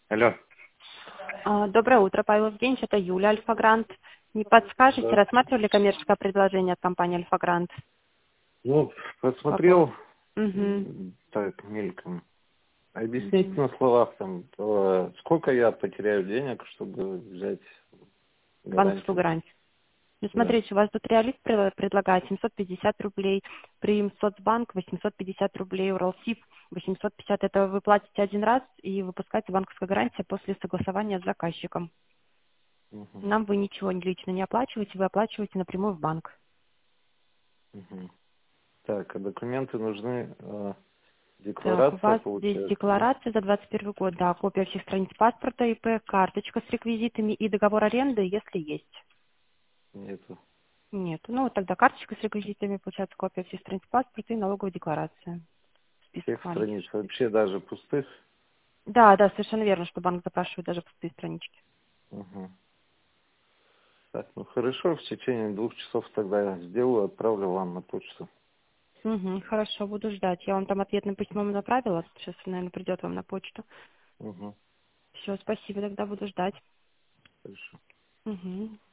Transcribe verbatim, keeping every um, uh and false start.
Алло. А, Доброе утро, Павел Евгеньевич, это Юля, Альфа-Грант. Не подскажете, Да. рассматривали коммерческое предложение от компании Альфа-Грант? Ну, По поводу- посмотрел, Мгм. м, так, мельком. Объясните Мгм. на словах, там, э, сколько я потеряю денег, чтобы взять Банковскую гарантию? гарантию. Ну, Да. смотрите, у вас тут реалист пре- предлагает семьсот пятьдесят рублей, при Соцбанк восемьсот пятьдесят рублей, Уралсиб восемьсот пятьдесят. Это вы платите один раз и выпускаете банковская гарантия после согласования с заказчиком. Мгм, Нам вы ничего лично не оплачиваете, вы оплачиваете напрямую в банк. мгм. Так, а документы нужны, э, Так, у декларация, вас здесь получается, да? декларация за двадцать первый год, да, копия всех страниц паспорта, ИП, карточка с реквизитами и договор аренды, если есть. Нету. Нет. Ну, вот тогда карточка с реквизитами, получается, копия всех страниц паспорта и налоговая декларация. Всех Список маленький. страниц, вообще даже пустых. Да, да, совершенно верно, что банк запрашивает даже пустые странички. Мгм. Так, ну хорошо, в течение двух часов тогда я сделаю, отправлю вам на почту. Угу, хорошо, буду ждать. Я вам там ответным письмом направила. Сейчас, наверное, придет вам на почту. Угу. Все, спасибо, тогда буду ждать. Хорошо. Угу.